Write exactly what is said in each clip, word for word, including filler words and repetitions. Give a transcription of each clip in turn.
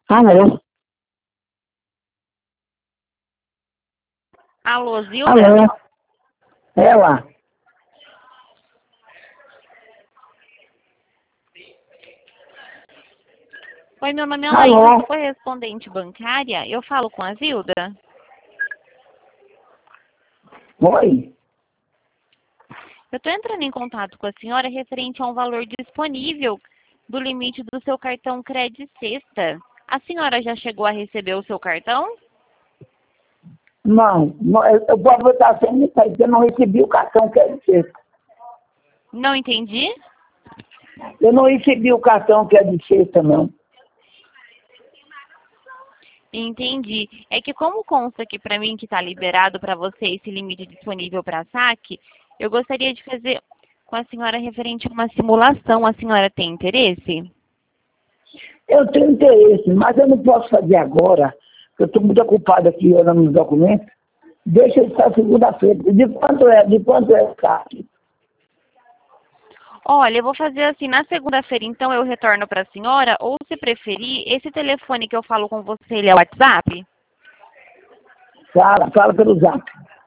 Alô? Alô, Zilda? Alô? Ela? Oi, meu nome é Laís, eu Alô? sou correspondente bancária. Eu falo com a Zilda? Oi? Eu estou entrando em contato com a senhora referente a um valor disponível do limite do seu cartão Cred Sexta. A senhora já chegou a receber o seu cartão? Não, não, eu eu posso botar sem isso aí, porque eu não recebi o cartão que é de sexta. Não entendi? Eu não recebi o cartão que é de sexta, não. Entendi. É que como consta aqui para mim que está liberado para você esse limite disponível para saque, eu gostaria de fazer com a senhora referente a uma simulação. A senhora tem interesse? Eu tenho interesse, mas eu não posso fazer agora, porque eu estou muito ocupado aqui olhando os documentos. Deixa isso para segunda-feira. De quanto é? De quanto é o saque? Olha, eu vou fazer assim, na segunda-feira, então, eu retorno para a senhora, ou se preferir, esse telefone que eu falo com você, ele é o WhatsApp? Fala, fala pelo zap.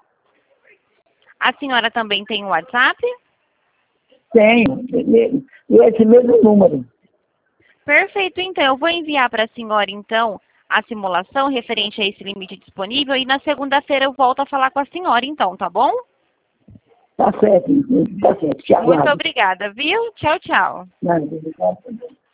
A senhora também tem o WhatsApp? Tenho. E esse mesmo número. Perfeito, então, eu vou enviar para a senhora, então, a simulação referente a esse limite disponível, e na segunda-feira eu volto a falar com a senhora, então, tá bom? Tá certo, tá certo. Te Muito aguardo. obrigada, viu? Tchau, tchau. Não, obrigado.